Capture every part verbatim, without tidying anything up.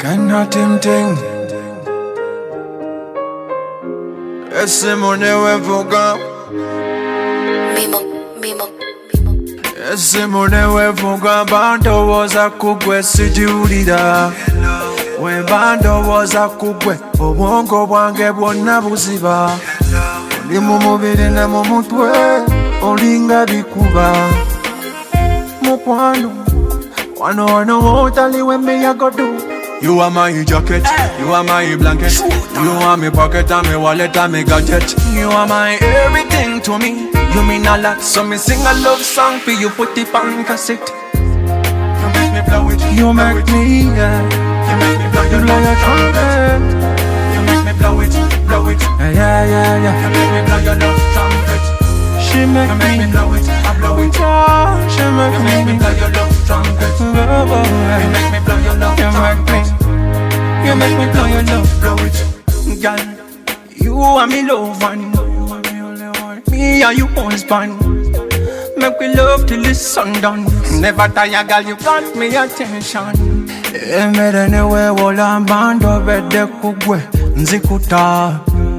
Cannot him thing. Ese money for gum. Mimo, mimo, Ese money for gum. Bando was a cook where Sidi da. When Bando was a cook where Obongo wange bona buziba. Limu mubiri na mumutwe olinga bikuba. Mukwano wano wano wotali wembe ya godu. You are my jacket, you are my blanket. You are my pocket and my wallet and my gadget. You are my everything to me. You mean a lot, so me sing a love song for you, put it on cassette. You make me blow it, you make me, yeah. You make me blow your love trumpet. You make me blow it, blow it, yeah, yeah, yeah, yeah. You make me blow your love trumpet. She make, you make me blow it, I blow it. Oh, she make, you make me blow your love trumpet. Oh, oh, yeah. You make me blow your love trumpet. You make me blow your love, blow it. Girl, you are me love one. Me and you husband. Make we love till the sun down. Never tire, girl, you got me attention. Emere newe wola mbando bede kugwe nzikuta.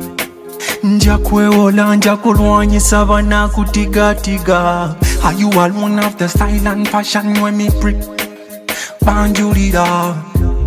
Njakwe wola njakulwanyi savana kutiga tiga. Are you all one of the style and fashion when me prick? Banjurida.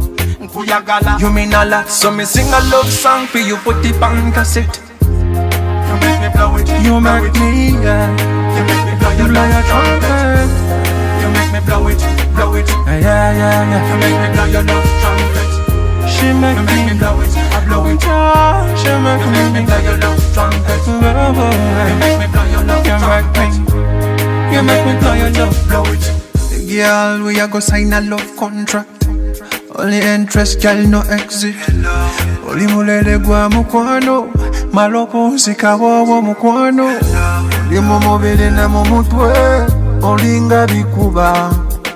You mean a lot, so me sing a love song for you, put it on cassette. You make me blow it, you make me, yeah. You make me blow your love trumpet. You make me blow it, blow it, yeah, yeah, yeah. You make me blow your love trumpet. She make, you make me blow it, I blow it, yeah. She make, you make me blow your love trumpet. You make me blow your love trumpet. You make me blow your love, blow it. Girl, we are go sign a love contract. Only interest, girl, no exit. Only mulele gwa mukwano. Malopo nsika wawo mukwano. Only mumubili na mumutwe olinga bikuba.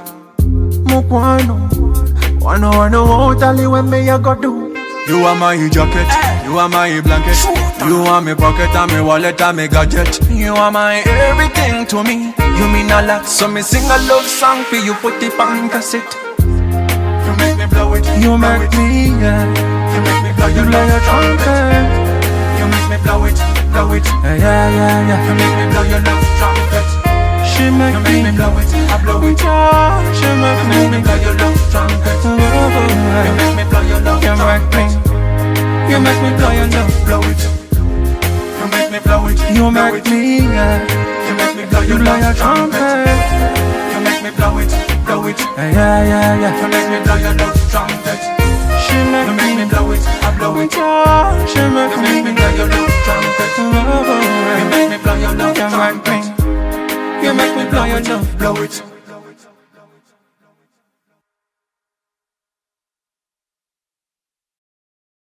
Mukwano wano wano wotali wembe ya godu. You are my jacket, you are my blanket. You are my pocket and my wallet and my gadget. You are my everything to me. You mean a lot, so me sing a love song for you, put it on cassette. You make me blow it, you make me, yeah. You make me blow your love trumpet. You make me blow it, blow it, yeah, yeah, yeah, yeah. You make me blow your love trumpet. She make, you make me blow it, I blow it, yeah. She make, you make me blow your love trumpet. You make me blow your love trumpet. You make me blow your love, blow it. You make me blow it, you make me, yeah. You make me blow your love trumpet. You make me blow it, blow it, yeah, yeah, yeah, yeah. You make me blow your love trumpet. She make, you make me blow it, I blow it, yeah. She make, you make me blow your love trumpet. You make me blow your love trumpet. You make me blow your love, blow it.